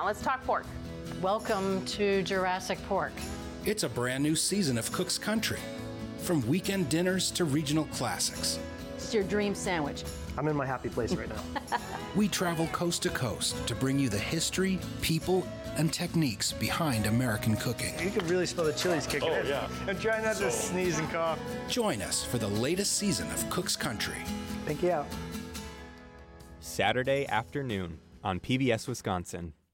let's talk pork. Welcome to Jurassic Pork. It's a brand new season of Cook's Country. From weekend dinners to regional classics. It's your dream sandwich. I'm in my happy place right now. We travel coast to coast to bring you the history, people, and techniques behind American cooking. You can really smell the chilies kicking in. Yeah. I'm trying not to sneeze and cough. Join us for the latest season of Cook's Country. Thank you. Saturday afternoon on PBS Wisconsin.